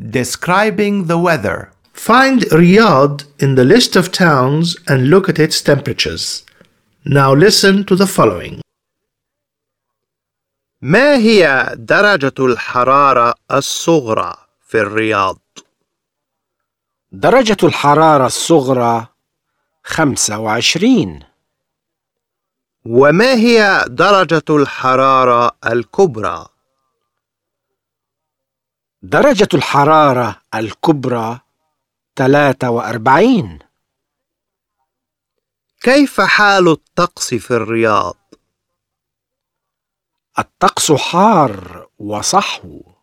Describing the weather. Find Riyadh in the list of towns and look at its temperatures. Now listen to the following. ما هي درجة الحرارة الصغرى في الرياض؟ درجة الحرارة الصغرى 25. وما هي درجة الحرارة الكبرى؟ درجة الحرارة الكبرى 43. كيف حال الطقس في الرياض؟ الطقس حار وصحو.